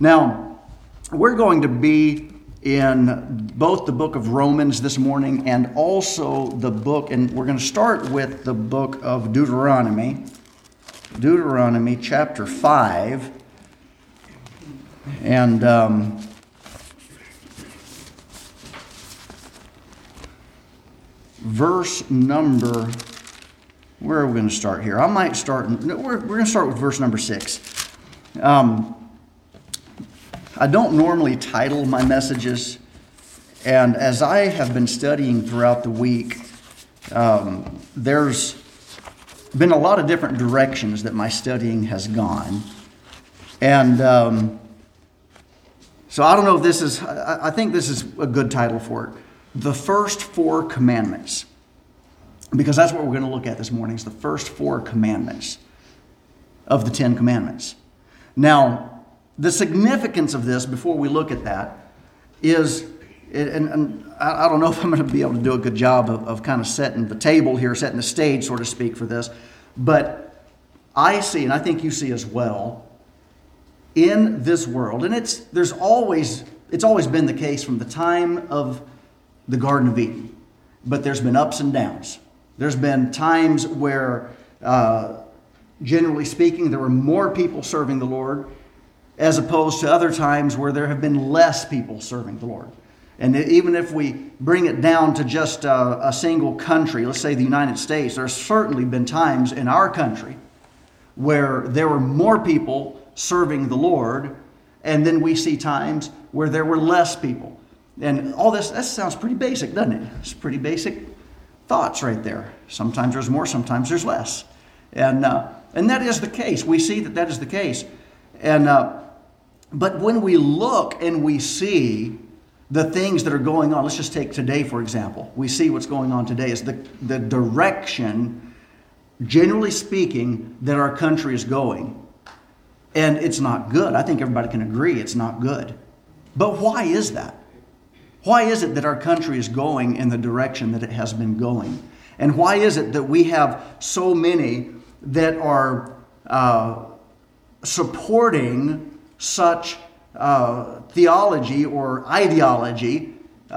Now, we're going to be in both the book of Romans this morning and also the book, and we're going to start with the book of Deuteronomy chapter 5. And verse number, where are we going to start here? We're going to start with verse number 6. I don't normally title my messages, and as I have been studying throughout the week, there's been a lot of different directions that my studying has gone. And so I don't know if this is, I think this is a good title for it. The first 4 commandments. Because that's what we're going to look at this morning, is the first 4 commandments of the 10 commandments. Now, the significance of this, before we look at that, is, and I don't know if I'm going to be able to do a good job of kind of setting the table here, setting the stage, so to speak, for this, but I see, and I think you see as well, in this world, and it's always been the case from the time of the Garden of Eden, but there's been ups and downs. There's been times where, generally speaking, there were more people serving the Lord, as opposed to other times where there have been less people serving the Lord. And even if we bring it down to just a single country, let's say the United States, there's certainly been times in our country where there were more people serving the Lord, and then we see times where there were less people. And all this, that sounds pretty basic, doesn't it? It's pretty basic thoughts right there. Sometimes there's more, sometimes there's less. And that is the case. We see that is the case. And but when we look and we see the things that are going on, let's just take today, for example. We see what's going on today is the direction, generally speaking, that our country is going. And it's not good. I think everybody can agree it's not good. But why is that? Why is it that our country is going in the direction that it has been going? And why is it that we have so many that are supporting such theology or ideology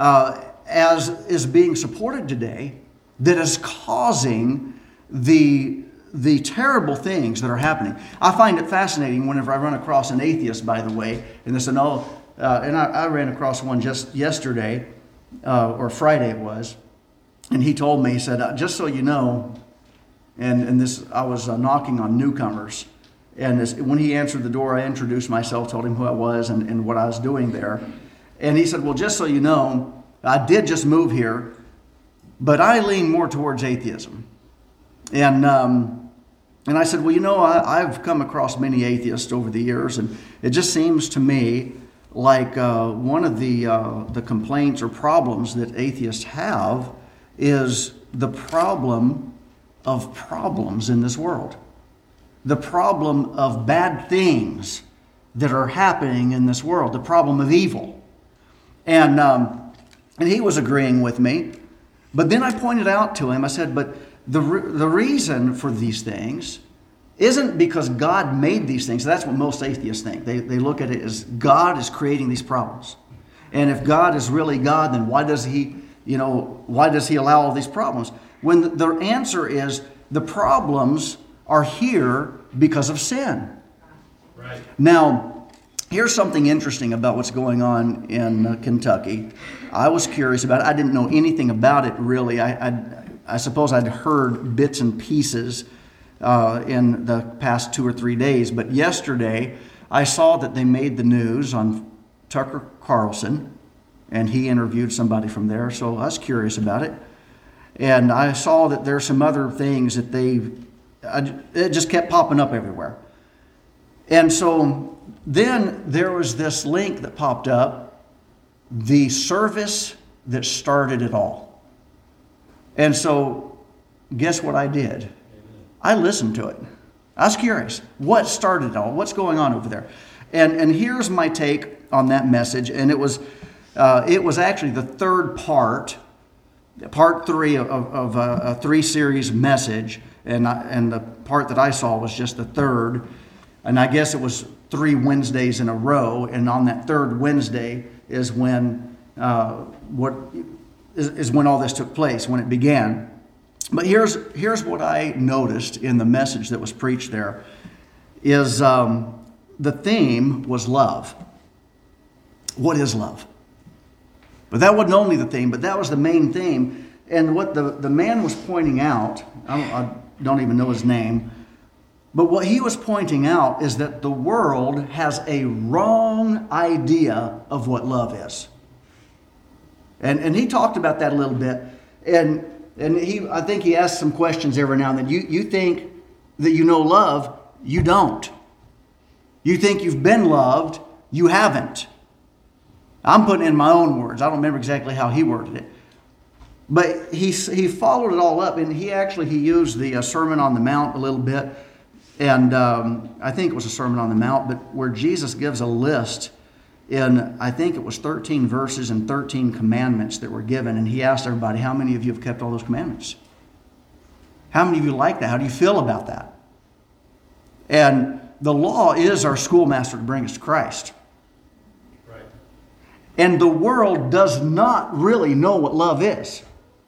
as is being supported today that is causing the terrible things that are happening? I find it fascinating whenever I run across an atheist, by the way, and this and I ran across one just yesterday, or Friday it was, and he told me, he said, just so you know, and this, I was knocking on newcomers, and when he answered the door, I introduced myself, told him who I was and what I was doing there. And he said, well, just so you know, I did just move here, but I lean more towards atheism. And I said, well, you know, I've come across many atheists over the years, and it just seems to me like one of the complaints or problems that atheists have is the problem of problems in this world. The problem of bad things that are happening in this world, the problem of evil. And he was agreeing with me. But then I pointed out to him, I said, but the reason for these things isn't because God made these things. That's what most atheists think. They look at it as God is creating these problems. And if God is really God, then why does he allow all these problems? When the answer is the problems are here because of sin. Right. Now, here's something interesting about what's going on in Kentucky. I was curious about it. I didn't know anything about it really. I suppose I'd heard bits and pieces in the past 2 or 3 days. But yesterday, I saw that they made the news on Tucker Carlson, and he interviewed somebody from there. So I was curious about it. And I saw that there are some other things that it just kept popping up everywhere. And so then there was this link that popped up, the service that started it all. And so guess what I did? I listened to it. I was curious. What started it all? What's going on over there? And here's my take on that message. And it was actually the third part 3 of a 3-series message. And the part that I saw was just the third. And I guess it was 3 Wednesdays in a row, and on that third Wednesday is when when all this took place, when it began. But here's what I noticed in the message that was preached there is the theme was love. What is love? But that wasn't only the theme, but that was the main theme. And what the man was pointing out, I don't even know his name, but what he was pointing out is that the world has a wrong idea of what love is. And he talked about that a little bit. And I think he asked some questions every now and then. You think that you know love, you don't. You think you've been loved, you haven't. I'm putting in my own words. I don't remember exactly how he worded it. But he followed it all up, and he used the Sermon on the Mount a little bit. And I think it was a Sermon on the Mount, but where Jesus gives a list in, I think it was 13 verses and 13 commandments that were given. And he asked everybody, how many of you have kept all those commandments? How many of you like that? How do you feel about that? And the law is our schoolmaster to bring us to Christ. Right. And the world does not really know what love is.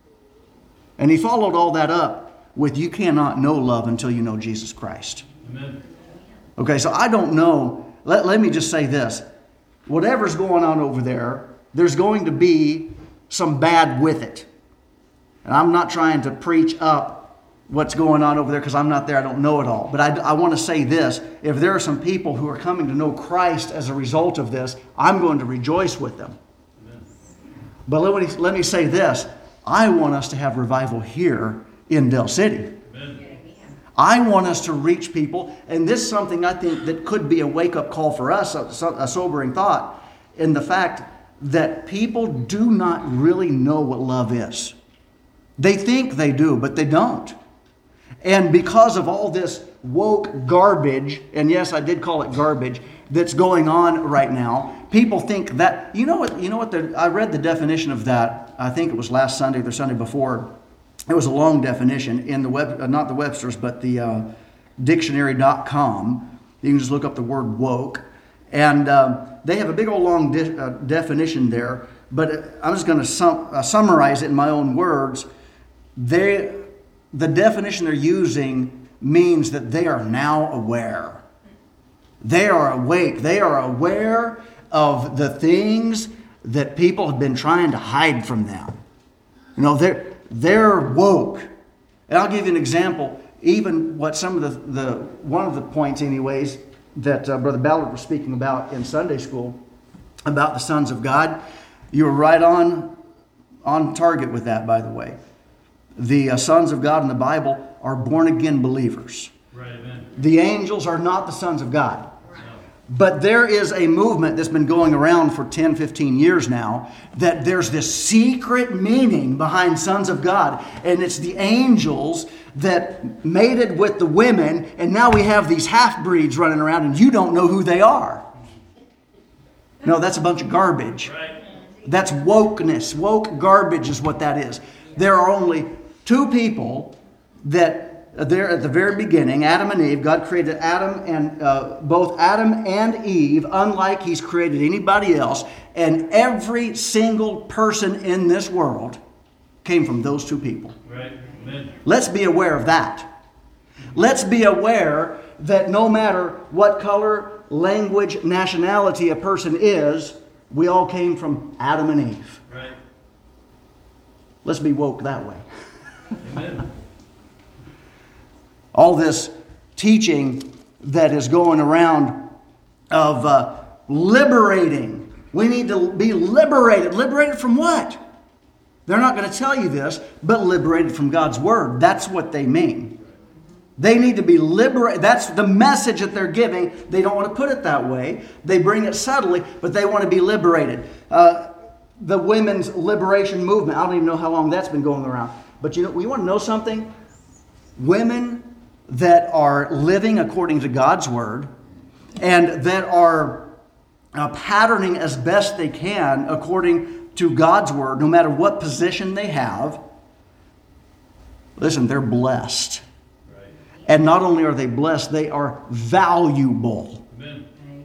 And he followed all that up with, you cannot know love until you know Jesus Christ. Amen. Okay, so I don't know. Let me just say this. Whatever's going on over there, there's going to be some bad with it. And I'm not trying to preach up what's going on over there because I'm not there. I don't know it all. But I want to say this. If there are some people who are coming to know Christ as a result of this, I'm going to rejoice with them. Amen. But let me say this. I want us to have revival here in Del City. Amen. I want us to reach people, and this is something I think that could be a wake-up call for us, a sobering thought, in the fact that people do not really know what love is. They think they do, but they don't. And because of all this woke garbage, and yes, I did call it garbage, that's going on right now, people think that, you know what, I read the definition of that, I think it was last Sunday or the Sunday before. It was a long definition in the not the Webster's, but the dictionary.com. You can just look up the word woke. And they have a big old long definition there. But I'm just going to summarize it in my own words. The definition they're using means that they are now aware. They are awake. They are aware of the things that people have been trying to hide from them. You know, they're woke. And I'll give you an example. Even what some of the one of the points anyways that Brother Ballard was speaking about in Sunday school about the sons of God. You were right on target with that, by the way. The sons of God in the Bible are born again believers. Right, amen. The angels are not the sons of God. But there is a movement that's been going around for 10, 15 years now that there's this secret meaning behind sons of God. And it's the angels that mated with the women. And now we have these half-breeds running around and you don't know who they are. No, that's a bunch of garbage. Right. That's wokeness. Woke garbage is what that is. There are only two people that there at the very beginning, Adam and Eve. God created Adam and both Adam and Eve, unlike He's created anybody else. And every single person in this world came from those two people. Right. Amen. Let's be aware of that. Let's be aware that no matter what color, language, nationality a person is, we all came from Adam and Eve. Right. Let's be woke that way. Amen. All this teaching that is going around of liberating. We need to be liberated. Liberated from what? They're not going to tell you this, but liberated from God's Word. That's what they mean. They need to be liberated. That's the message that they're giving. They don't want to put it that way. They bring it subtly, but they want to be liberated. The women's liberation movement, I don't even know how long that's been going around. But you know, we want to know something? Women that are living according to God's Word and that are patterning as best they can according to God's Word, no matter what position they have, listen, they're blessed. Right. And not only are they blessed, they are valuable. Amen.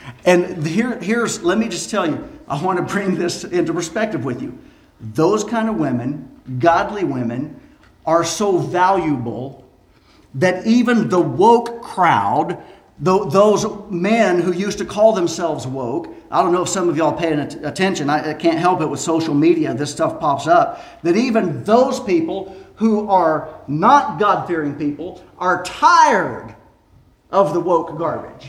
And let me just tell you, I want to bring this into perspective with you. Those kind of women, godly women, are so valuable that even the woke crowd, those men who used to call themselves woke, I don't know if some of y'all paying attention, I can't help it with social media, this stuff pops up, that even those people who are not God-fearing people are tired of the woke garbage.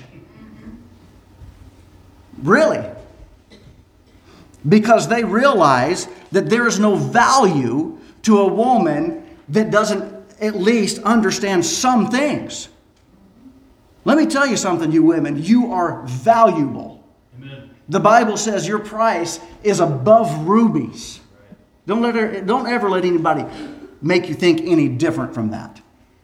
Really. Because they realize that there is no value to a woman that doesn't at least understand some things. Let me tell you something, you women. You are valuable. Amen. The Bible says your price is above rubies. Don't ever let anybody make you think any different from that.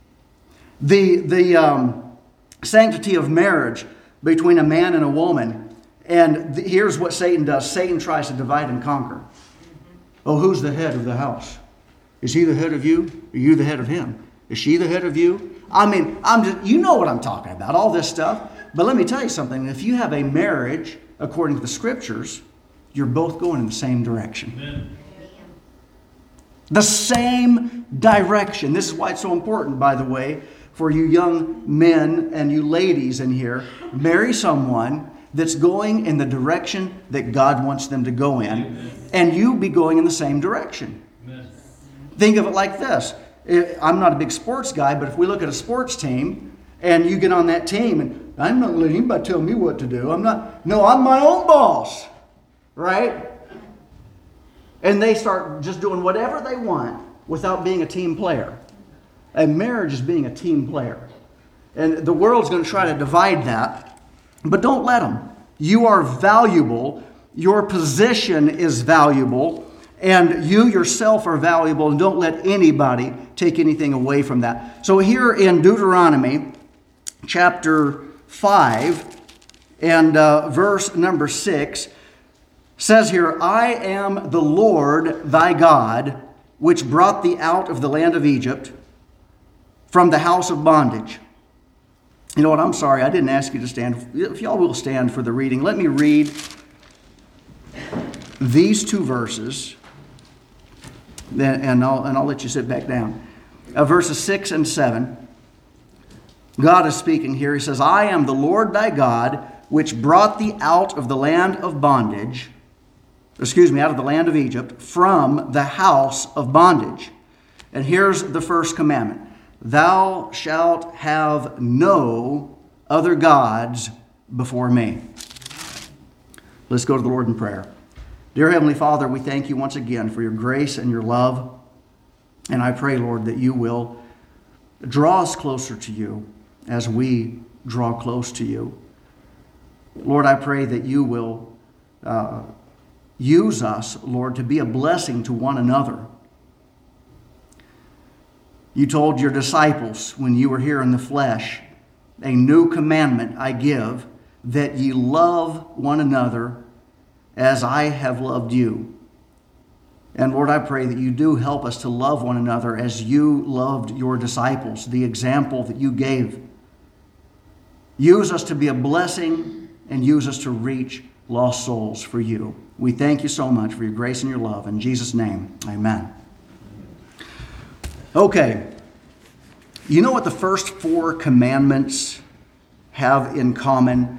The sanctity of marriage between a man and a woman. And here's what Satan does. Satan tries to divide and conquer. Oh, who's the head of the house? Is he the head of you? Are you the head of him? Is she the head of you? I mean, you know what I'm talking about, all this stuff. But let me tell you something. If you have a marriage, according to the Scriptures, you're both going in the same direction. Amen. The same direction. This is why it's so important, by the way, for you young men and you ladies in here. Marry someone that's going in the direction that God wants them to go in. Amen. And you be going in the same direction. Amen. Think of it like this. I'm not a big sports guy, but if we look at a sports team and you get on that team and I'm not letting anybody tell me what to do. I'm my own boss. Right? And they start just doing whatever they want without being a team player. And marriage is being a team player. And the world's going to try to divide that. But don't let them. You are valuable. Your position is valuable. And you yourself are valuable. And don't let anybody take anything away from that. So here in Deuteronomy chapter 5 and verse number 6 says here, I am the Lord thy God, which brought thee out of the land of Egypt from the house of bondage. You know what? I'm sorry. I didn't ask you to stand. If y'all will stand for the reading, let me read these two verses, and I'll let you sit back down. Verses 6 and 7. God is speaking here. He says, I am the Lord thy God, which brought thee out of the land of bondage, out of the land of Egypt, from the house of bondage. And here's the first commandment. Thou shalt have no other gods before me. Let's go to the Lord in prayer. Dear Heavenly Father, we thank you once again for your grace and your love. And I pray, Lord, that you will draw us closer to you as we draw close to you. Lord, I pray that you will use us, Lord, to be a blessing to one another. You told your disciples when you were here in the flesh, a new commandment I give, that ye love one another as I have loved you. And Lord, I pray that you do help us to love one another as you loved your disciples, the example that you gave. Use us to be a blessing and use us to reach lost souls for you. We thank you so much for your grace and your love. In Jesus' name, amen. Okay, you know what the first 4 commandments have in common?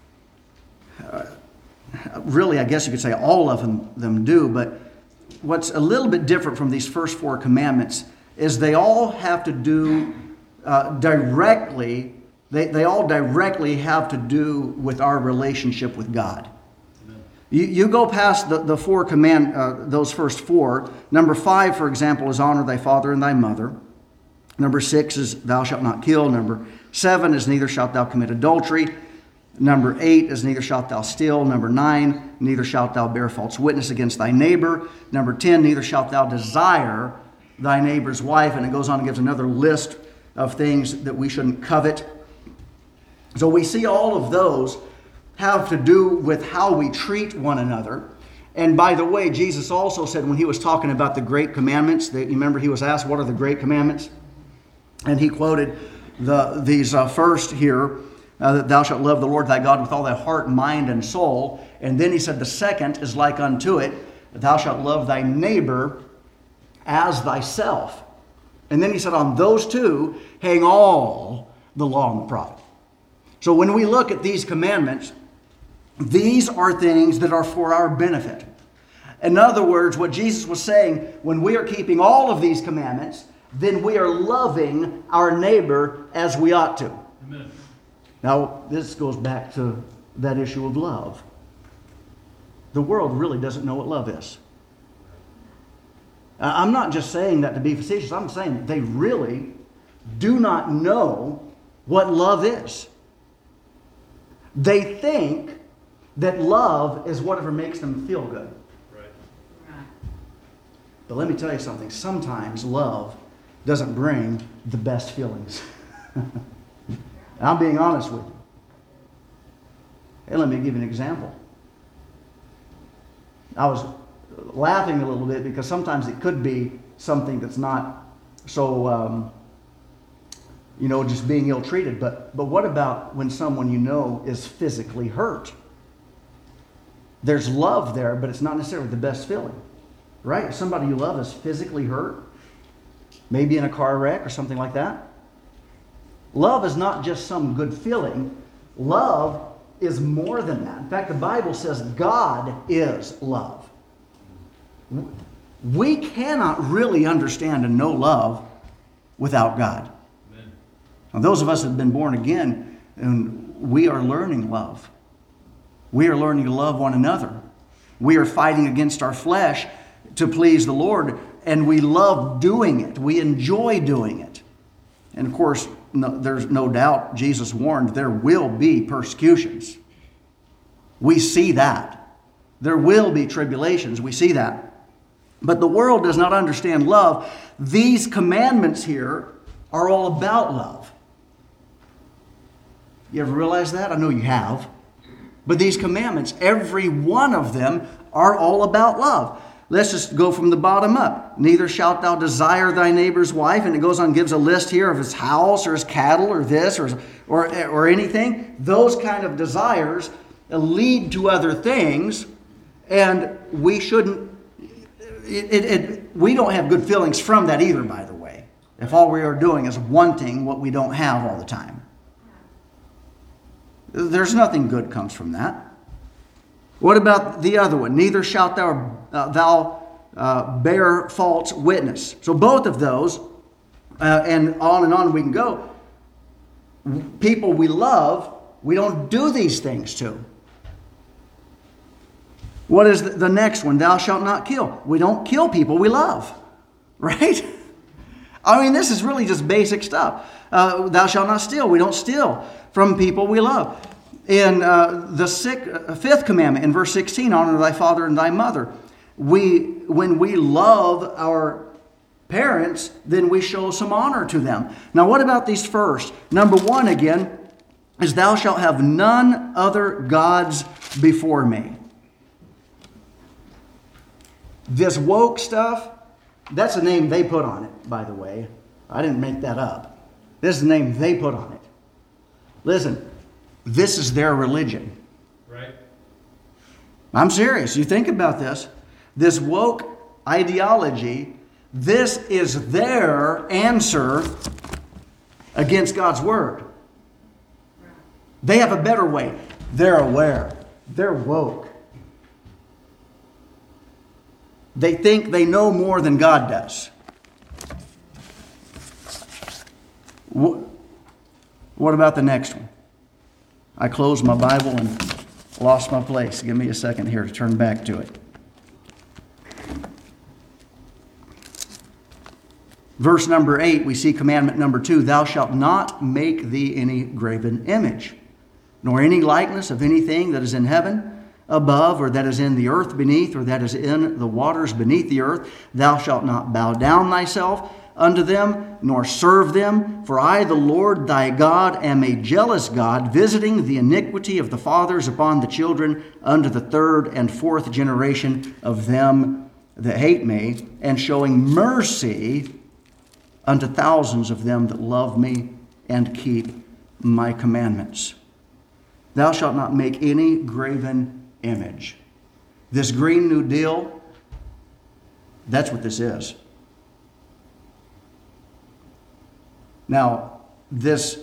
Really, I guess you could say all of them do, but what's a little bit different from these first 4 commandments is they all have to do directly, they all directly have to do with our relationship with God. You go past the 4 those first 4. Number 5, for example, is honor thy father and thy mother. Number 6 is thou shalt not kill. Number 7 is neither shalt thou commit adultery. Number 8 is neither shalt thou steal. Number 9, neither shalt thou bear false witness against thy neighbor. Number 10, neither shalt thou desire thy neighbor's wife. And it goes on and gives another list of things that we shouldn't covet. So we see all of those have to do with how we treat one another. And by the way, Jesus also said when he was talking about the great commandments, that you remember he was asked, what are the great commandments? And he quoted these first here, that thou shalt love the Lord thy God with all thy heart, mind, and soul. And then he said the second is like unto it, thou shalt love thy neighbor as thyself. And then he said on those two hang all the law and the prophet. So when we look at these commandments, these are things that are for our benefit. In other words, what Jesus was saying, when we are keeping all of these commandments, then we are loving our neighbor as we ought to. Amen. Now, this goes back to that issue of love. The world really doesn't know what love is. I'm not just saying that to be facetious. I'm saying they really do not know what love is. They think that love is whatever makes them feel good. Right. But let me tell you something. Sometimes love doesn't bring the best feelings. I'm being honest with you. Hey, let me give you an example. I was laughing a little bit because sometimes it could be something that's not so, just being ill-treated. But what about when someone you know is physically hurt? There's love there, but it's not necessarily the best feeling, right? If somebody you love is physically hurt, maybe in a car wreck or something like that. Love is not just some good feeling. Love is more than that. In fact, the Bible says God is love. We cannot really understand and know love without God. Amen. Now, those of us that have been born again, and we are learning love. We are learning to love one another. We are fighting against our flesh to please the Lord, and we love doing it. We enjoy doing it. And of course, there's no doubt Jesus warned there will be persecutions. We see that. There will be tribulations. We see that. But the world does not understand love. These commandments here are all about love. You ever realize that? I know you have. But these commandments, every one of them, are all about love. Let's just go from the bottom up. Neither shalt thou desire thy neighbor's wife. And it goes on and gives a list here of his house or his cattle or this or anything. Those kind of desires lead to other things. And we shouldn't, we don't have good feelings from that either, by the way. If all we are doing is wanting what we don't have all the time. There's nothing good comes from that. What about the other one? Neither shalt thou bear false witness. So both of those, and on we can go. People we love, we don't do these things to. What is the next one? Thou shalt not kill. We don't kill people we love. Right? I mean, this is really just basic stuff. Thou shalt not steal. We don't steal from people we love. In the fifth commandment, in verse 16, honor thy father and thy mother. When we love our parents, then we show some honor to them. Now, what about these first? Number one, again, is thou shalt have none other gods before me. This woke stuff, that's a name they put on it, by the way. I didn't make that up. This is the name they put on it. Listen, this is their religion. Right. I'm serious. You think about this. This woke ideology, this is their answer against God's word. They have a better way. They're aware. They're woke. They think they know more than God does. What about the next one? I closed my Bible and lost my place. Give me a second here to turn back to it. Verse number 8, we see commandment number 2. Thou shalt not make thee any graven image, nor any likeness of anything that is in heaven above, or that is in the earth beneath, or that is in the waters beneath the earth. Thou shalt not bow down thyself unto them, nor serve them. For I, the Lord thy God, am a jealous God, visiting the iniquity of the fathers upon the children unto the third and fourth generation of them that hate me, and showing mercy unto thousands of them that love me and keep my commandments. Thou shalt not make any graven image. This Green New Deal, that's what this is. Now, this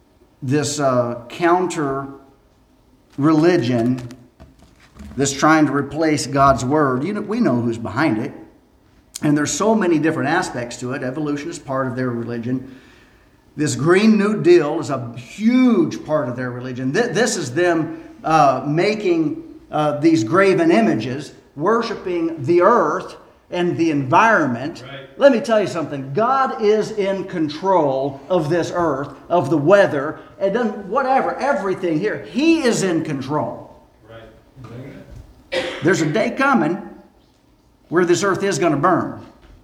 counter religion that's trying to replace God's Word, we know who's behind it. And there's so many different aspects to it. Evolution is part of their religion. This Green New Deal is a huge part of their religion. This is them making these graven images, worshiping the earth and the environment. Right. Let me tell you something. God is in control of this earth, of the weather, and then whatever, everything here. He is in control. Right. There's a day coming where this earth is going to burn.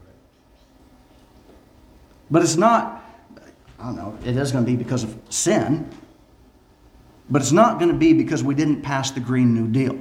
But it's not, I don't know, it is going to be because of sin. But it's not going to be because we didn't pass the Green New Deal.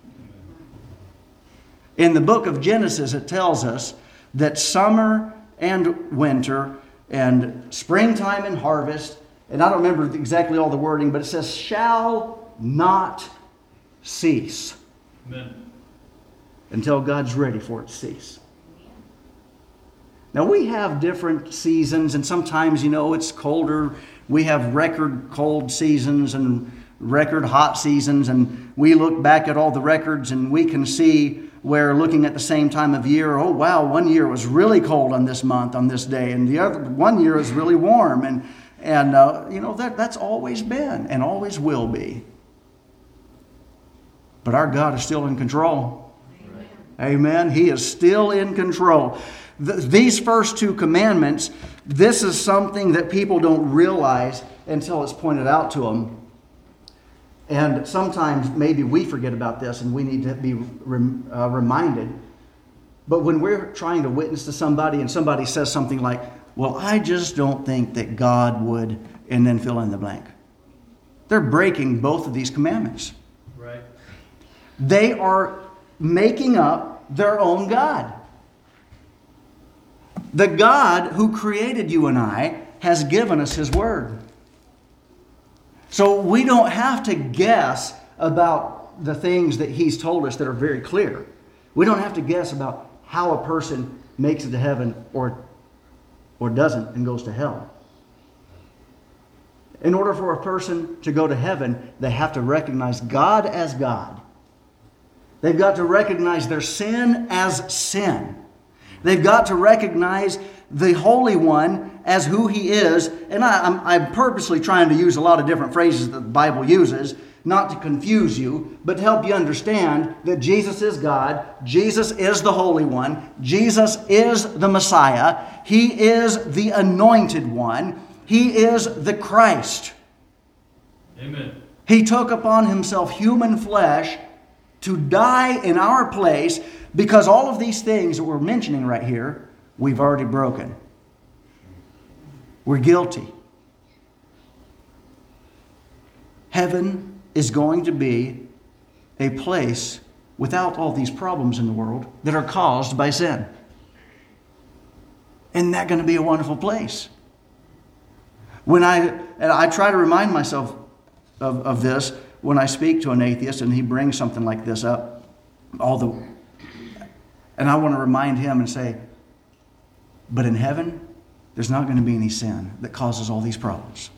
In the book of Genesis, it tells us that summer and winter and springtime and harvest, and I don't remember exactly all the wording, but it says, shall not cease. Amen. Until God's ready for it to cease. Now we have different seasons, and sometimes, it's colder. We have record cold seasons and record hot seasons, and we look back at all the records and we can see where, looking at the same time of year, oh wow, one year was really cold on this month, on this day, and the other one year is really warm, and that's always been and always will be. But our God is still in control. Amen. He is still in control. These first two commandments, this is something that people don't realize until it's pointed out to them. And sometimes maybe we forget about this and we need to be reminded. But when we're trying to witness to somebody and somebody says something like, well, I just don't think that God would, and then fill in the blank. They're breaking both of these commandments. Right. They are making up their own God. The God who created you and I has given us His Word. So we don't have to guess about the things that He's told us that are very clear. We don't have to guess about how a person makes it to heaven or doesn't and goes to hell. In order for a person to go to heaven, they have to recognize God as God. They've got to recognize their sin as sin. They've got to recognize the Holy One as who He is. And I'm purposely trying to use a lot of different phrases that the Bible uses, not to confuse you, but to help you understand that Jesus is God. Jesus is the Holy One. Jesus is the Messiah. He is the Anointed One. He is the Christ. Amen. He took upon Himself human flesh to die in our place, because all of these things that we're mentioning right here, we've already broken. We're guilty. Heaven is going to be a place without all these problems in the world that are caused by sin. Isn't that going to be a wonderful place? When I try to remind myself of this when I speak to an atheist and he brings something like this up, and I want to remind him and say, but in heaven, there's not going to be any sin that causes all these problems.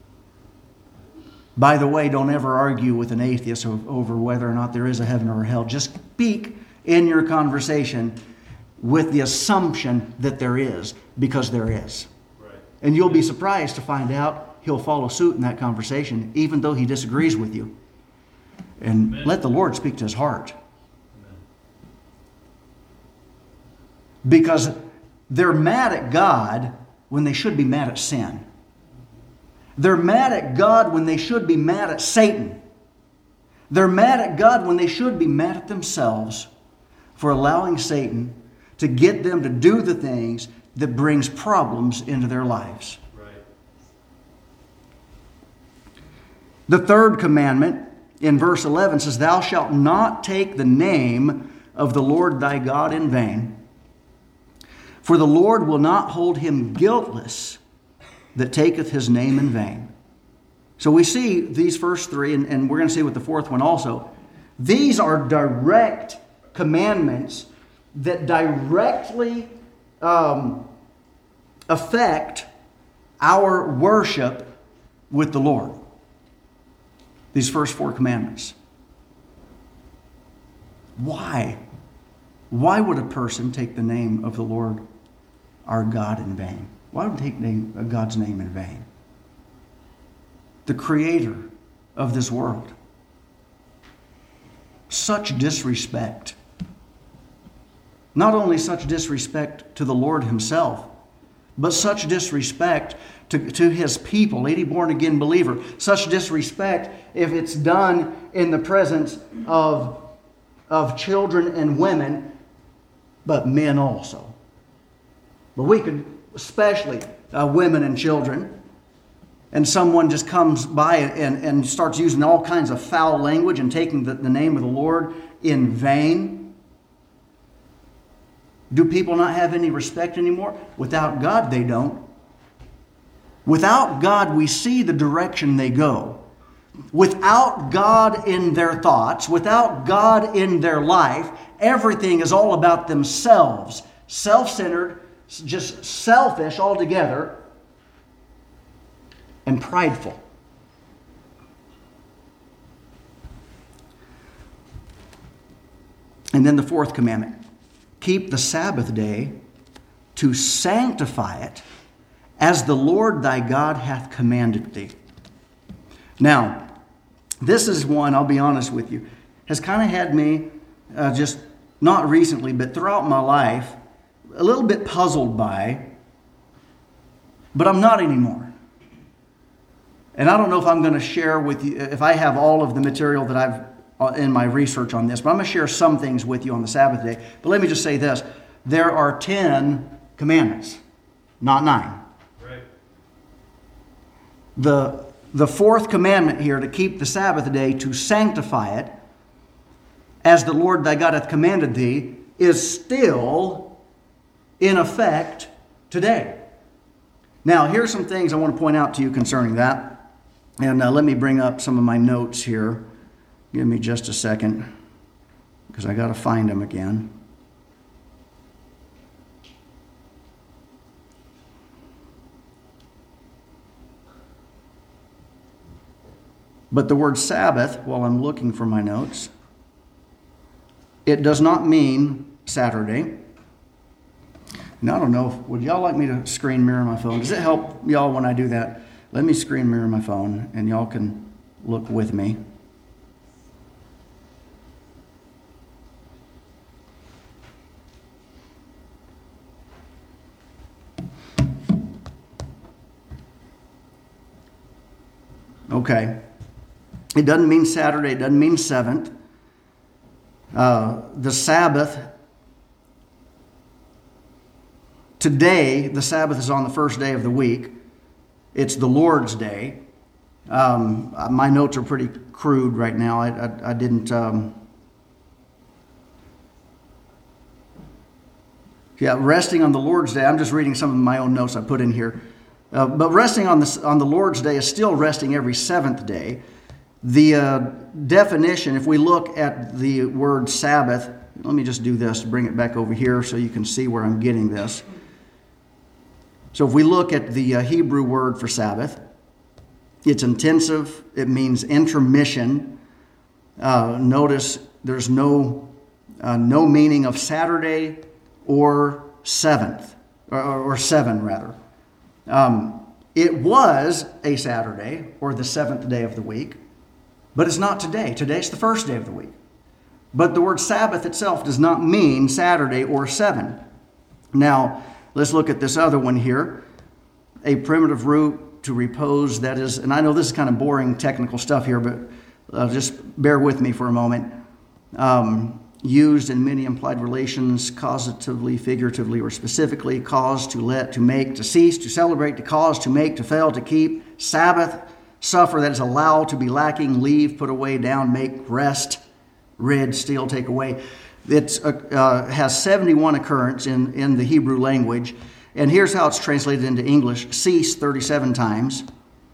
By the way, don't ever argue with an atheist over whether or not there is a heaven or a hell. Just speak in your conversation with the assumption that there is, because there is. Right. And you'll be surprised to find out he'll follow suit in that conversation, even though he disagrees with you. And Amen. let the Lord speak to his heart. Because they're mad at God when they should be mad at sin. They're mad at God when they should be mad at Satan. They're mad at God when they should be mad at themselves for allowing Satan to get them to do the things that brings problems into their lives. Right. The third commandment in verse 11 says, Thou shalt not take the name of the Lord thy God in vain, for the Lord will not hold him guiltless that taketh his name in vain. So we see these first three, and we're going to see with the fourth one also. These are direct commandments that directly affect our worship with the Lord. These first four commandments. Why? Why would a person take the name of the Lord our God in vain? Why would he take God's name in vain? The Creator of this world. Such disrespect. Not only such disrespect to the Lord himself, but such disrespect to his people, any born-again believer. Such disrespect if it's done in the presence of children and women, but men also. But we could, especially women and children, and someone just comes by and starts using all kinds of foul language and taking the name of the Lord in vain. Do people not have any respect anymore? Without God, they don't. Without God, we see the direction they go. Without God in their thoughts, without God in their life, everything is all about themselves. Self-centered, just selfish altogether, and prideful. And then the fourth commandment. Keep the Sabbath day to sanctify it as the Lord thy God hath commanded thee. Now, this is one, I'll be honest with you, has kind of had me just not recently, but throughout my life, a little bit puzzled by, but I'm not anymore. And I don't know if I'm going to share with you, if I have all of the material that I've in my research on this, but I'm going to share some things with you on the Sabbath day. But let me just say this. There are 10 commandments, not 9. Right. The fourth commandment here, to keep the Sabbath day, to sanctify it, as the Lord thy God hath commanded thee, is still in effect today. Now, here's some things I want to point out to you concerning that. And let me bring up some of my notes here. Give me just a second, because I got to find them again. But the word Sabbath, while I'm looking for my notes, it does not mean Saturday. And I don't know, would y'all like me to screen mirror my phone? Does it help y'all when I do that? Let me screen mirror my phone, and y'all can look with me. Okay. It doesn't mean Saturday. It doesn't mean seventh. The Sabbath. Today, the Sabbath is on the first day of the week. It's the Lord's Day. My notes are pretty crude right now. I didn't... resting on the Lord's Day. I'm just reading some of my own notes I put in here. But resting on the Lord's Day is still resting every seventh day. The definition, if we look at the word Sabbath, let me just do this, bring it back over here so you can see where I'm getting this. So if we look at the Hebrew word for Sabbath, it's intensive. It means intermission. Notice there's no meaning of Saturday or seventh, or seven rather. It was a Saturday or the seventh day of the week, but it's not today. Today's the first day of the week. But the word Sabbath itself does not mean Saturday or seven. Now, let's look at this other one here. A primitive root to repose, that is, and I know this is kind of boring technical stuff here, but just bear with me for a moment. Used in many implied relations, causatively, figuratively, or specifically, cause, to let, to make, to cease, to celebrate, to cause, to make, to fail, to keep, Sabbath, suffer, that is allow, to be lacking, leave, put away, down, make, rest, rid, steal, take away. It has 71 occurrence in the Hebrew language, and here's how it's translated into English. Cease 37 times,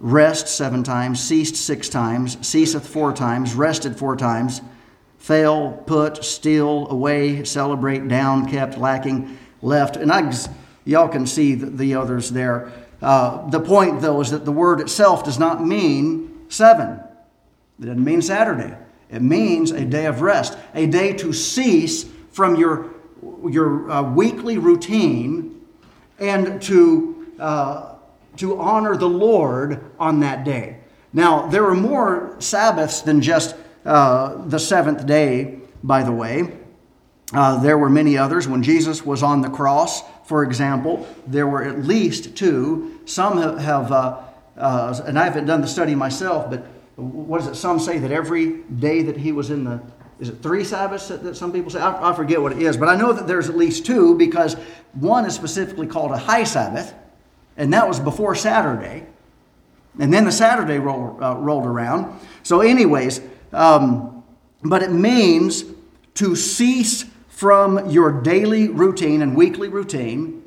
rest 7 times, ceased 6 times, ceaseth 4 times, rested 4 times, fail, put, steal, away, celebrate, down, kept, lacking, left. And y'all can see the others there. The point, though, is that the word itself does not mean 7. It doesn't mean Saturday. It means a day of rest, a day to cease from your weekly routine and to honor the Lord on that day. Now, there are more Sabbaths than just the 7th day, by the way. There were many others. When Jesus was on the cross, for example, there were at least 2. Some have and I haven't done the study myself, but what is it? Some say that every day that he was is it 3 Sabbaths that some people say? I forget what it is, but I know that there's at least 2 because one is specifically called a high Sabbath, and that was before Saturday. And then the Saturday rolled around. So anyways, but it means to cease from your daily routine and weekly routine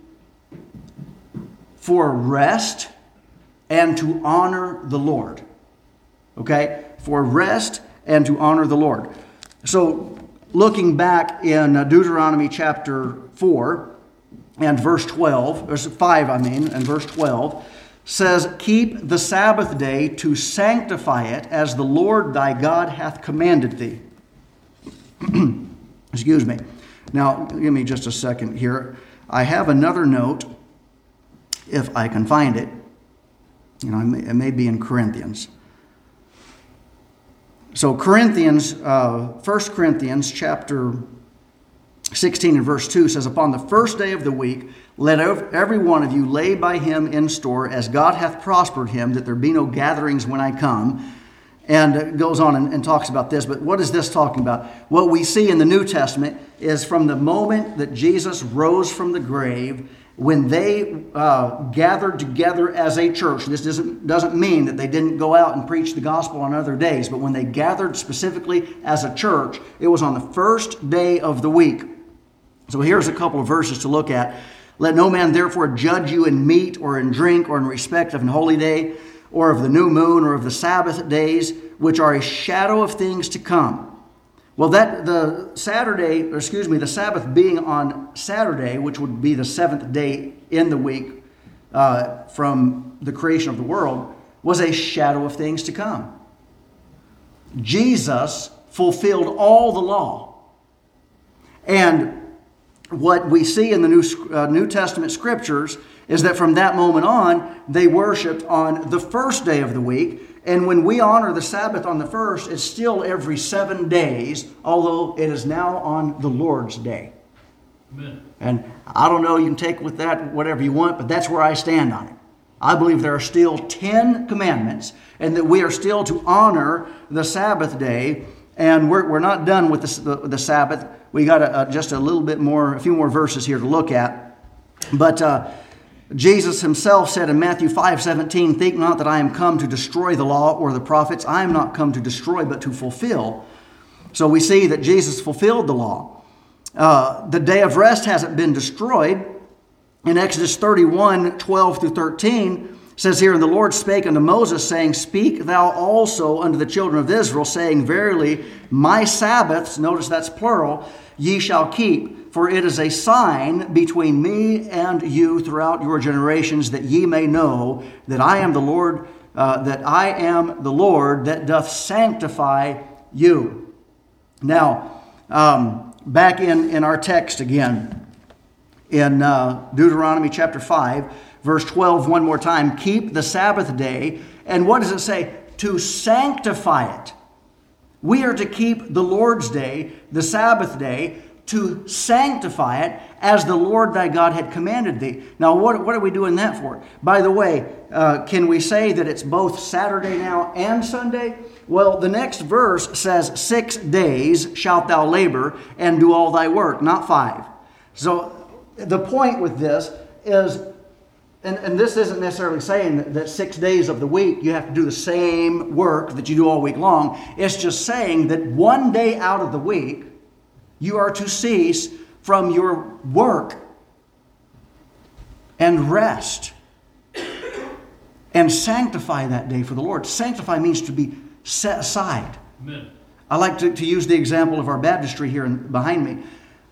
for rest and to honor the Lord. Okay? For rest and to honor the Lord. So looking back in Deuteronomy chapter 4 and verse 12, or 5 and verse 12, says, keep the Sabbath day to sanctify it as the Lord thy God hath commanded thee. Excuse me. Now, give me just a second here. I have another note, if I can find it. It may be in Corinthians. So 1 Corinthians chapter 16 and verse 2 says, upon the first day of the week, let every one of you lay by him in store, as God hath prospered him, that there be no gatherings when I come. And it goes on and talks about this. But what is this talking about? What we see in the New Testament is from the moment that Jesus rose from the grave, when they gathered together as a church. This doesn't mean that they didn't go out and preach the gospel on other days, but when they gathered specifically as a church, it was on the first day of the week. So here's a couple of verses to look at. Let no man therefore judge you in meat or in drink or in respect of an holy day or of the new moon or of the Sabbath days, which are a shadow of things to come. Well, the Sabbath being on Saturday, which would be the 7th day in the week from the creation of the world, was a shadow of things to come. Jesus fulfilled all the law. And what we see in the New Testament scriptures is that from that moment on, they worshiped on the first day of the week. And when we honor the Sabbath on the first, it's still every 7 days, although it is now on the Lord's day. Amen. And I don't know, you can take with that whatever you want, but that's where I stand on it. I believe there are still 10 commandments, and that we are still to honor the Sabbath day. And we're not done with the Sabbath. We got just a few more verses here to look at. But Jesus himself said in Matthew 5:17, think not that I am come to destroy the law or the prophets. I am not come to destroy, but to fulfill. So we see that Jesus fulfilled the law. The day of rest hasn't been destroyed. In Exodus 31:12 through 13, says here, and the Lord spake unto Moses, saying, speak thou also unto the children of Israel, saying, verily, my Sabbaths, notice that's plural, ye shall keep, for it is a sign between me and you throughout your generations, that ye may know that I am the Lord, that doth sanctify you. Now, back in our text again, in Deuteronomy chapter 5, verse 12, one more time, keep the Sabbath day. And what does it say? To sanctify it. We are to keep the Lord's day, the Sabbath day, to sanctify it as the Lord thy God had commanded thee. Now, what are we doing that for? By the way, can we say that it's both Saturday now and Sunday? Well, the next verse says, 6 days shalt thou labor and do all thy work, not 5. So the point with this is, and this isn't necessarily saying that 6 days of the week you have to do the same work that you do all week long. It's just saying that 1 day out of the week, you are to cease from your work and rest and sanctify that day for the Lord. Sanctify means to be set aside. Amen. I like to use the example of our baptistry here behind me.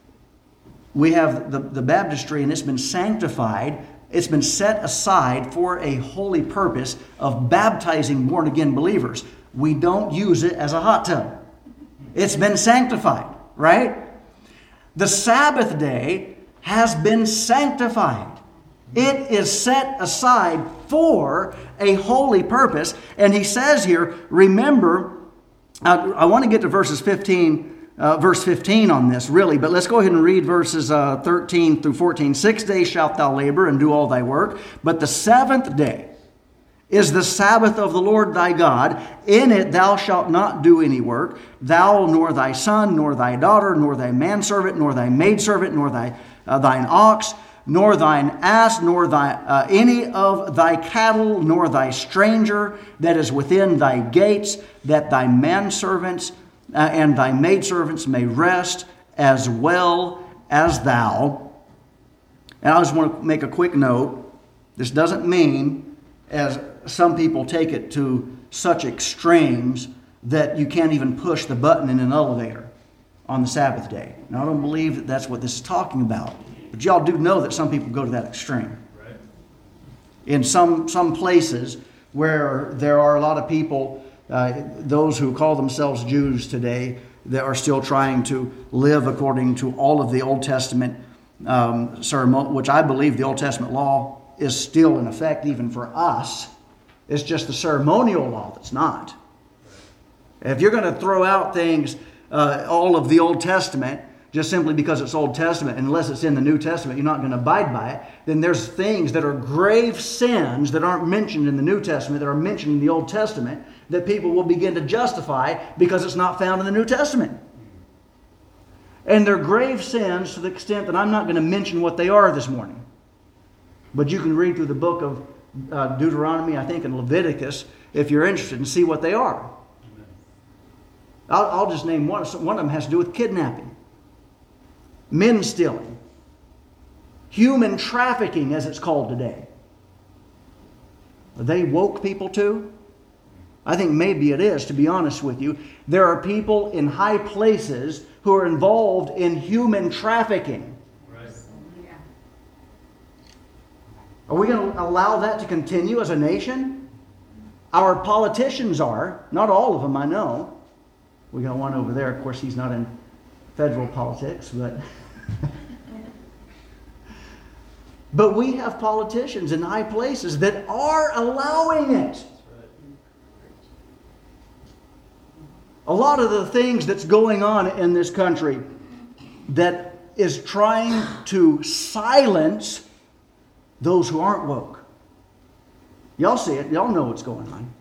We have the baptistry, and it's been sanctified. It's been set aside for a holy purpose of baptizing born-again believers. We don't use it as a hot tub. It's been sanctified, right? The Sabbath day has been sanctified. It is set aside for a holy purpose. And he says here, remember, I want to get to verse 15 on this, really, but let's go ahead and read verses 13 through 14. 6 days shalt thou labor and do all thy work, but the seventh day is the Sabbath of the Lord thy God. In it thou shalt not do any work, thou nor thy son, nor thy daughter, nor thy manservant, nor thy maidservant, nor thine ox, nor thine ass, nor any of thy cattle, nor thy stranger that is within thy gates, that thy manservants and thy maidservants may rest as well as thou. And I just want to make a quick note. This doesn't mean, as some people take it to such extremes, that you can't even push the button in an elevator on the Sabbath day. Now, I don't believe that that's what this is talking about. But y'all do know that some people go to that extreme. Right. In some places where there are a lot of people, those who call themselves Jews today, that are still trying to live according to all of the Old Testament ceremony, which I believe the Old Testament law is still in effect even for us. It's just the ceremonial law that's not. If you're going to throw out things, all of the Old Testament, just simply because it's Old Testament, unless it's in the New Testament, you're not going to abide by it, then there's things that are grave sins that aren't mentioned in the New Testament, that are mentioned in the Old Testament, that people will begin to justify because it's not found in the New Testament. And they're grave sins to the extent that I'm not going to mention what they are this morning. But you can read through the book of Deuteronomy, I think, and Leviticus, if you're interested, and see what they are. I'll just name one. One of them has to do with kidnapping. Men stealing, human trafficking as it's called today. Are they woke people too? I think maybe it is, to be honest with you. There are people in high places who are involved in human trafficking. Right. Are we going to allow that to continue as a nation? Our politicians are, not all of them I know. We got one over there, of course he's not in federal politics, but we have politicians in high places that are allowing it. A lot of the things that's going on in this country that is trying to silence those who aren't woke. Y'all see it. Y'all know what's going on.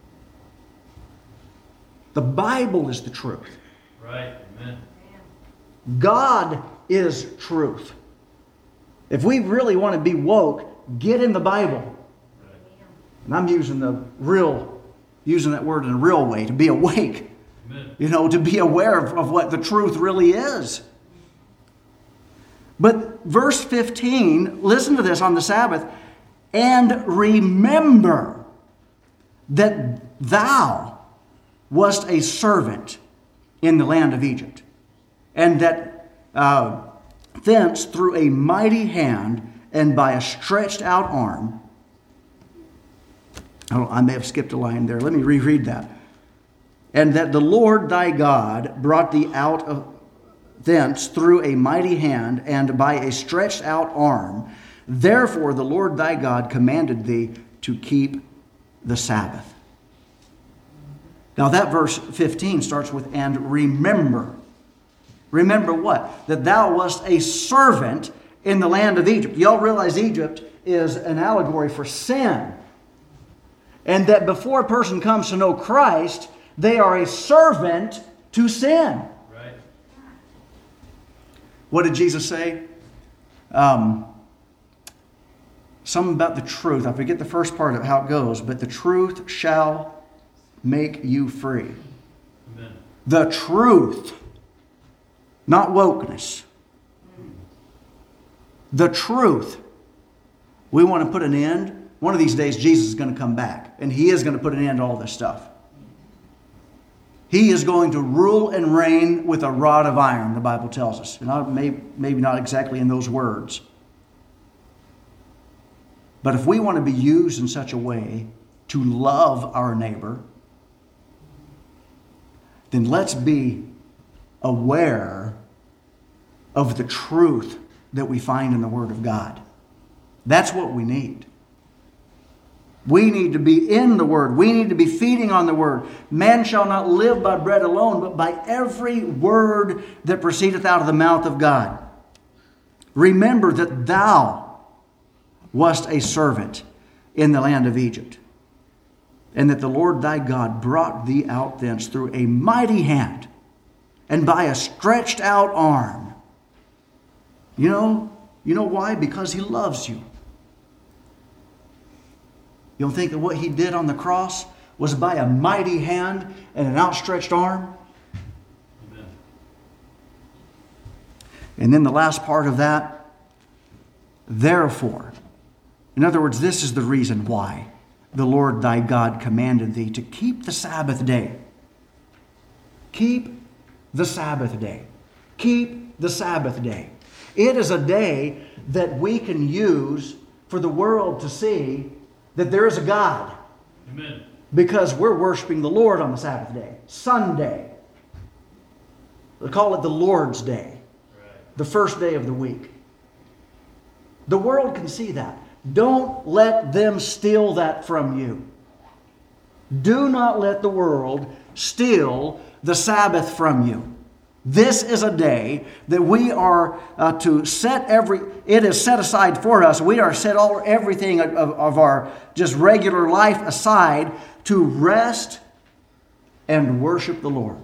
The Bible is the truth. Right. Amen. God is truth. If we really want to be woke, get in the Bible. Right. And I'm using that word in a real way, to be awake. Amen. To be aware of what the truth really is. But verse 15, listen to this on the Sabbath. And remember that thou wast a servant in the land of Egypt, and that thence through a mighty hand and by a stretched out arm. I may have skipped a line there. Let me reread that. And that the Lord thy God brought thee out of thence through a mighty hand and by a stretched out arm. Therefore the Lord thy God commanded thee to keep the Sabbath. Now that verse 15 starts with, and remember. Remember what? That thou wast a servant in the land of Egypt. Y'all realize Egypt is an allegory for sin. And that before a person comes to know Christ, they are a servant to sin. Right. What did Jesus say? Something about the truth. I forget the first part of how it goes, but the truth shall make you free. Amen. The truth. Not wokeness. The truth. We want to put an end one of these days Jesus is going to come back, and He is going to put an end to all this stuff. He is going to rule and reign with a rod of iron, the Bible tells us. And maybe not exactly in those words. But if we want to be used in such a way to love our neighbor, then let's be aware of the truth that we find in the Word of God. That's what we need. We need to be in the Word. We need to be feeding on the Word. Man shall not live by bread alone, but by every word that proceedeth out of the mouth of God. Remember that thou wast a servant in the land of Egypt, and that the Lord thy God brought thee out thence through a mighty hand and by a stretched out arm. You know why? Because He loves you. You don't think that what He did on the cross was by a mighty hand and an outstretched arm? Amen. And then the last part of that, therefore. In other words, this is the reason why the Lord thy God commanded thee to keep the Sabbath day. Keep the Sabbath day. Keep the Sabbath day. It is a day that we can use for the world to see that there is a God. Amen. Because we're worshiping the Lord on the Sabbath day. Sunday. They call it the Lord's Day. Right. The first day of the week. The world can see that. Don't let them steal that from you. Do not let the world steal the Sabbath from you. This is a day that we are to set it is set aside for us. We are set everything of our just regular life aside to rest and worship the Lord.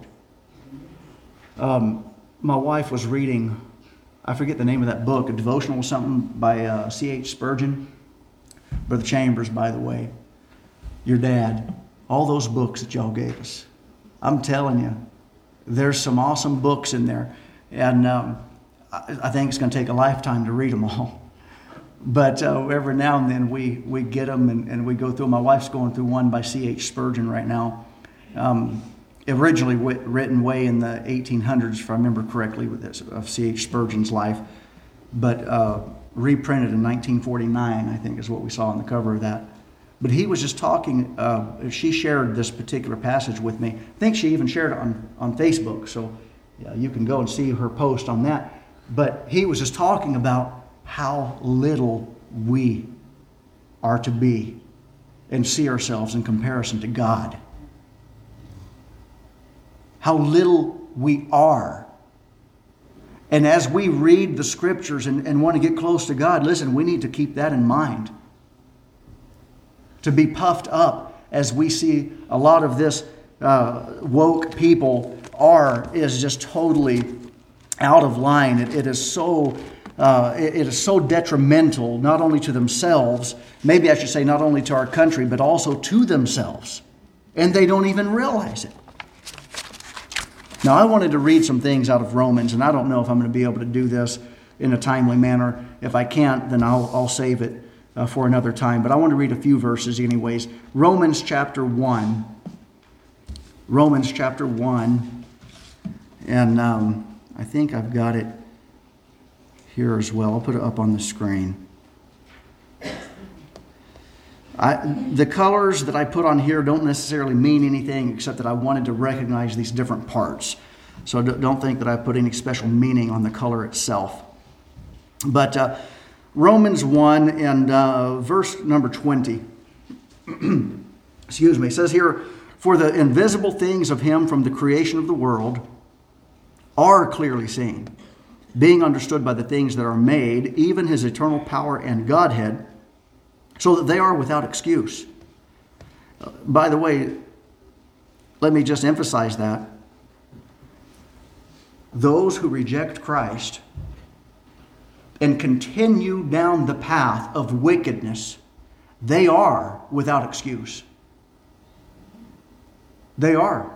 My wife was reading, I forget the name of that book, a devotional or something by C.H. Spurgeon. Brother Chambers, by the way, your dad, all those books that y'all gave us. I'm telling you, there's some awesome books in there. And I think it's going to take a lifetime to read them all. But every now and then we get them and we go through them. My wife's going through one by C.H. Spurgeon right now. Originally written way in the 1800s, if I remember correctly, with this, of C.H. Spurgeon's life. But reprinted in 1949, I think is what we saw on the cover of that. But he was just talking, she shared this particular passage with me. I think she even shared it on Facebook, so yeah, you can go and see her post on that. But he was just talking about how little we are to be and see ourselves in comparison to God. How little we are. And as we read the Scriptures and want to get close to God, listen, we need to keep that in mind. To be puffed up as we see a lot of this woke people is just totally out of line. It is so detrimental, not only to themselves, maybe I should say not only to our country, but also to themselves. And they don't even realize it. Now, I wanted to read some things out of Romans, and I don't know if I'm going to be able to do this in a timely manner. If I can't, then I'll save it for another time. But I want to read a few verses anyways. Romans chapter 1. Romans chapter 1. And I think I've got it here as well. I'll put it up on the screen. The colors that I put on here don't necessarily mean anything except that I wanted to recognize these different parts. So don't think that I put any special meaning on the color itself. But Romans 1 and verse number 20. Excuse me. It says here, "For the invisible things of Him from the creation of the world are clearly seen, being understood by the things that are made, even His eternal power and Godhead, so that they are without excuse." By the way, let me just emphasize that. Those who reject Christ and continue down the path of wickedness, they are without excuse. They are.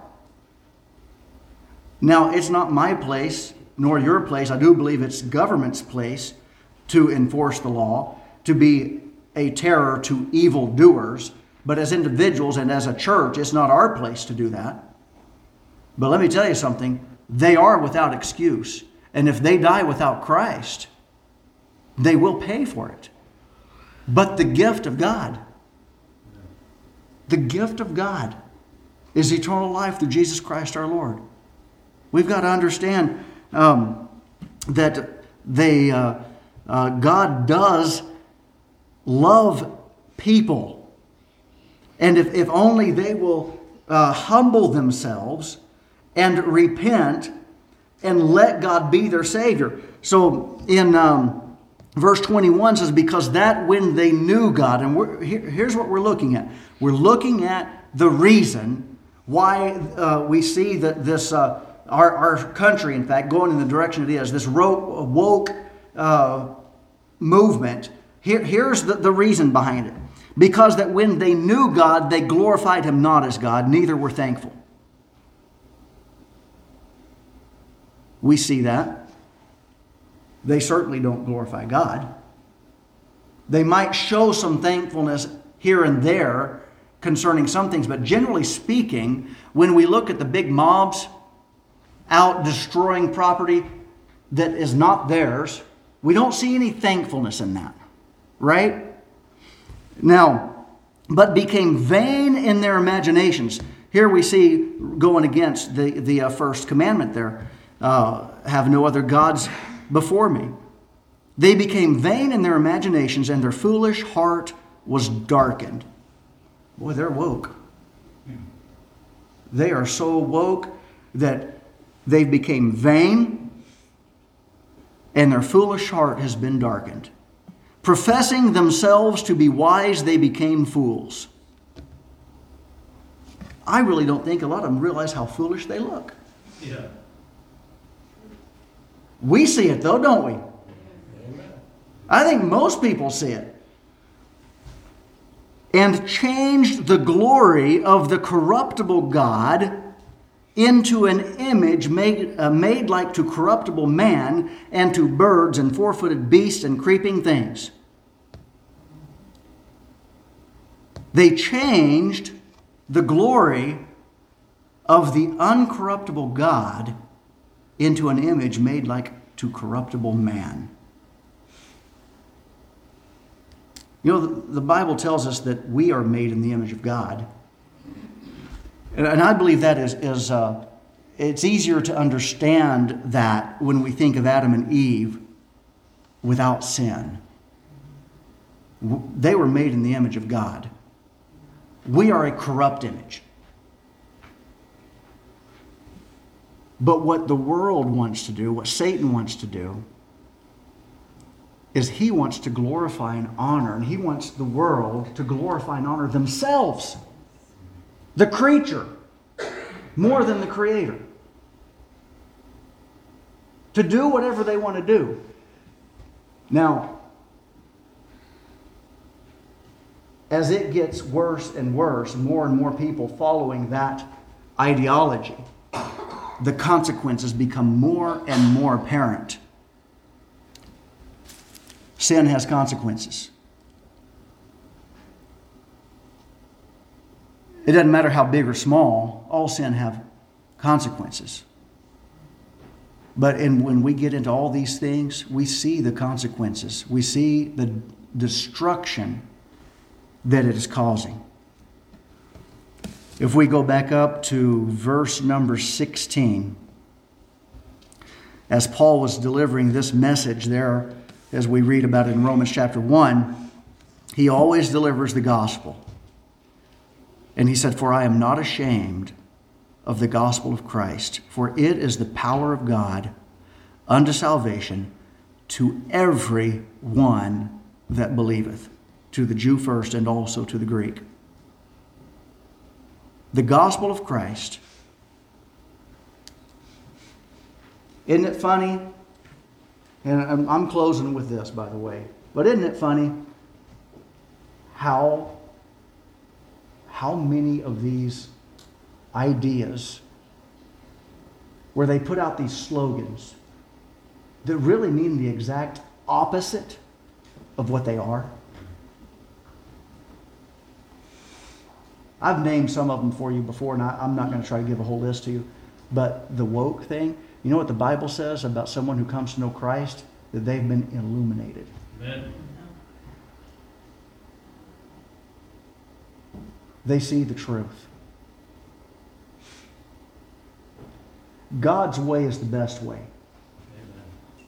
Now, it's not my place, nor your place. I do believe it's government's place to enforce the law, to be a terror to evildoers, but as individuals and as a church, it's not our place to do that. But let me tell you something, they are without excuse. And if they die without Christ, they will pay for it. But the gift of God is eternal life through Jesus Christ our Lord. We've got to understand that God does love people. And if only they will humble themselves and repent and let God be their Savior. So in verse 21 says, because that when they knew God, and here's what we're looking at. We're looking at the reason why we see that this our country, in fact, going in the direction it is, this woke movement. Here's the reason behind it. Because that when they knew God, they glorified Him not as God, neither were thankful. We see that. They certainly don't glorify God. They might show some thankfulness here and there concerning some things, but generally speaking, when we look at the big mobs out destroying property that is not theirs, we don't see any thankfulness in that, right? Now, but became vain in their imaginations. Here we see going against the first commandment there. Have no other gods before me. They became vain in their imaginations, and their foolish heart was darkened. Boy, they're woke. They are so woke that they became vain, and their foolish heart has been darkened. Professing themselves to be wise, they became fools. I really don't think a lot of them realize how foolish they look. Yeah. We see it though, don't we? I think most people see it. And changed the glory of the corruptible God into an image made like to corruptible man and to birds and four-footed beasts and creeping things. They changed the glory of the uncorruptible God into an image made like to corruptible man. You know, the Bible tells us that we are made in the image of God. And I believe that is it's easier to understand that when we think of Adam and Eve without sin. They were made in the image of God. We are a corrupt image. But what the world wants to do, what Satan wants to do, is he wants to glorify and honor, and he wants the world to glorify and honor themselves. The creature, more than the Creator. To do whatever they want to do. Now, as it gets worse and worse, more and more people following that ideology, the consequences become more and more apparent. Sin has consequences. It doesn't matter how big or small, all sin have consequences. But when we get into all these things, we see the consequences. We see the destruction that it is causing. If we go back up to verse number 16, as Paul was delivering this message there, as we read about it in Romans chapter 1, he always delivers the gospel. And he said, "For I am not ashamed of the gospel of Christ, for it is the power of God unto salvation to every one that believeth, to the Jew first and also to the Greek." The gospel of Christ. Isn't it funny? And I'm closing with this, by the way. But isn't it funny how many of these ideas where they put out these slogans that really mean the exact opposite of what they are? I've named some of them for you before, and I'm not going to try to give a whole list to you. But the woke thing, you know what the Bible says about someone who comes to know Christ? That they've been illuminated. Amen. They see the truth. God's way is the best way. Amen.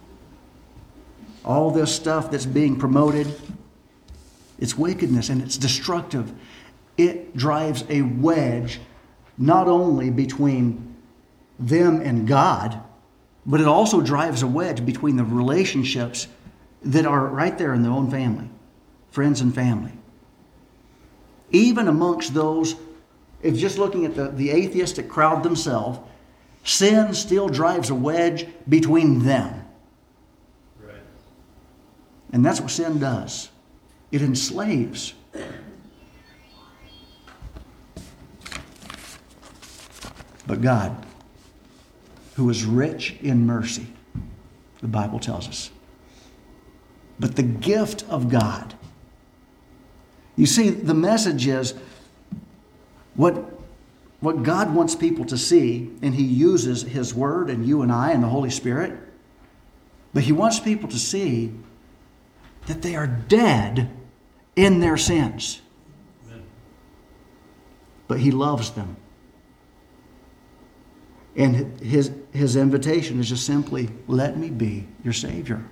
All this stuff that's being promoted, it's wickedness and it's destructive. It drives a wedge not only between them and God, but it also drives a wedge between the relationships that are right there in their own family, friends and family. Even amongst those, if just looking at the atheistic crowd themselves, sin still drives a wedge between them. Right. And that's what sin does. It enslaves. But God, who is rich in mercy, the Bible tells us. But the gift of God. You see, the message is what God wants people to see, and He uses His Word and you and I and the Holy Spirit. But He wants people to see that they are dead in their sins. Amen. But He loves them. And his invitation is just simply, let me be your Savior.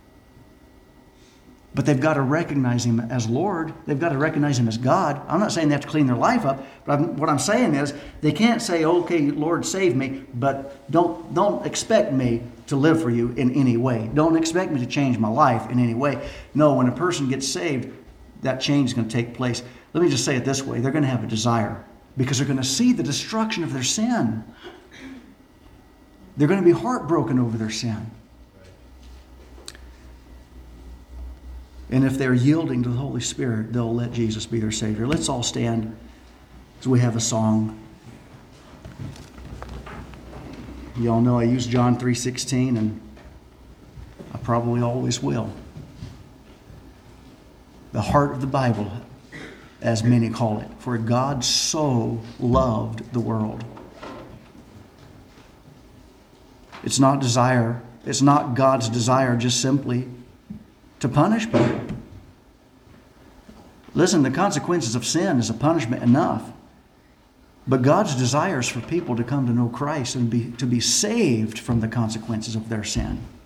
But they've got to recognize Him as Lord. They've got to recognize Him as God. I'm not saying they have to clean their life up, but what I'm saying is they can't say, okay, Lord, save me, but don't expect me to live for you in any way. Don't expect me to change my life in any way. No, when a person gets saved, that change is going to take place. Let me just say it this way. They're going to have a desire because they're going to see the destruction of their sin. They're going to be heartbroken over their sin. And if they're yielding to the Holy Spirit, they'll let Jesus be their Savior. Let's all stand as we have a song. You all know I use John 3:16, and I probably always will. The heart of the Bible, as many call it. For God so loved the world. It's not God's desire just simply to punish people. Listen, the consequences of sin is a punishment enough. But God's desire is for people to come to know Christ and to be saved from the consequences of their sin.